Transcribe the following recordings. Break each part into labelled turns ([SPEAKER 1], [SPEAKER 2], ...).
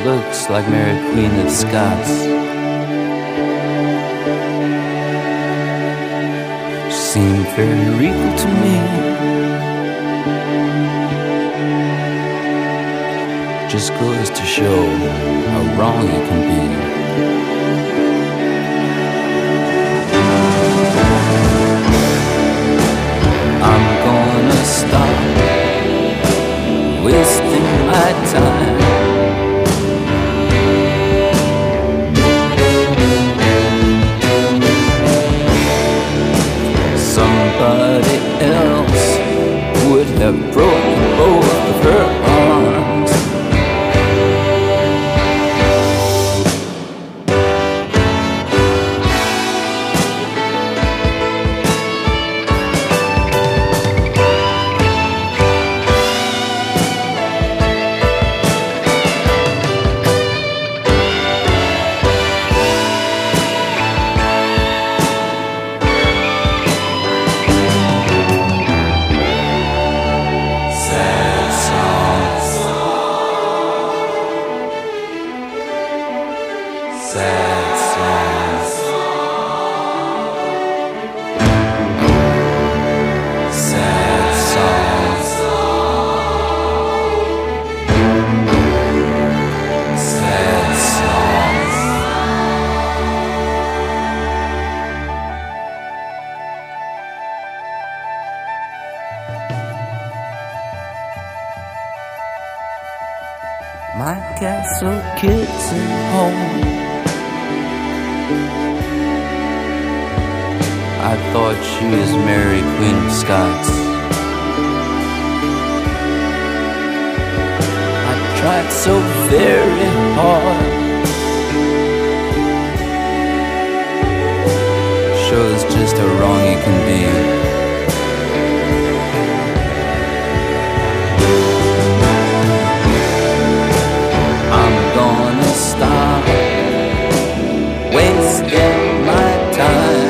[SPEAKER 1] looks like Mary Queen of Scots. She seemed very regal to me. Just goes to show how wrong you can be. I'm gonna stop wasting my time. Somebody else would have broken both of her arms. Sad songs. Sad songs. Sad songs. My castle kids at home. I thought she was Mary Queen of Scots. I tried so very hard. Shows just how wrong you can be. I'm gonna stop wasting my time.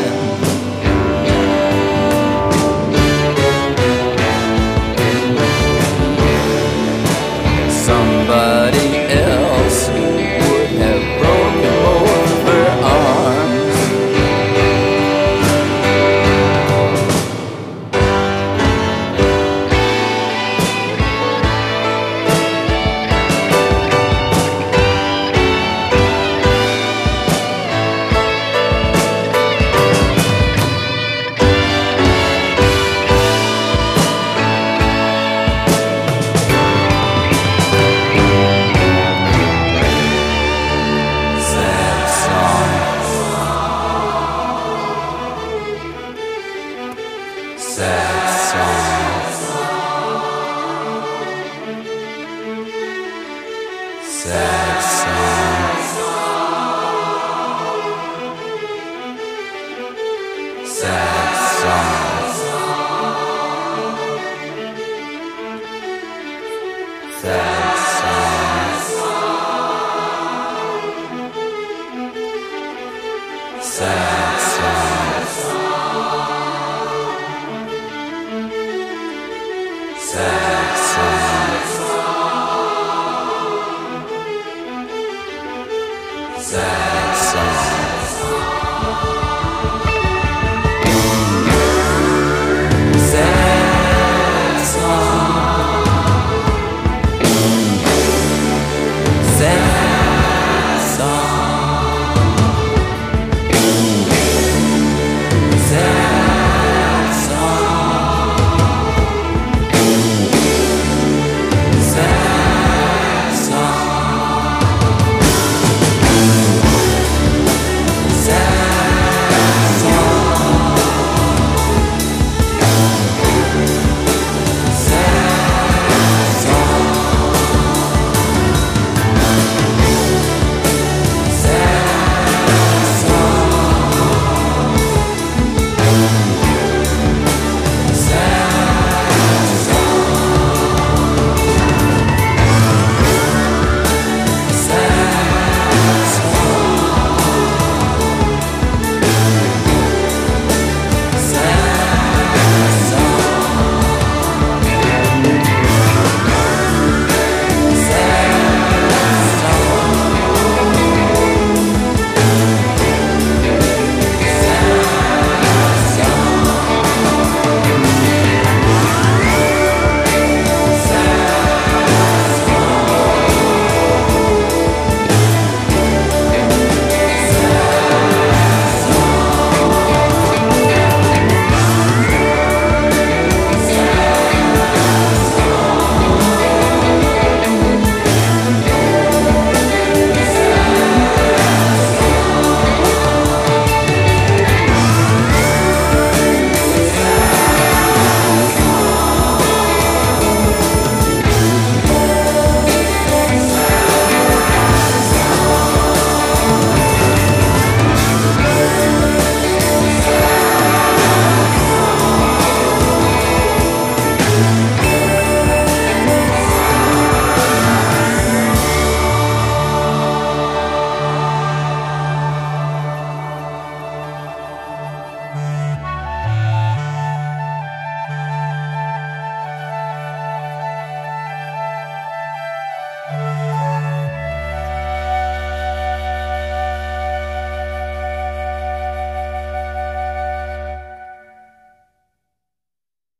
[SPEAKER 1] Somebody else would have broken both of her arms. Sad songs. Sad songs. Sad songs. Sad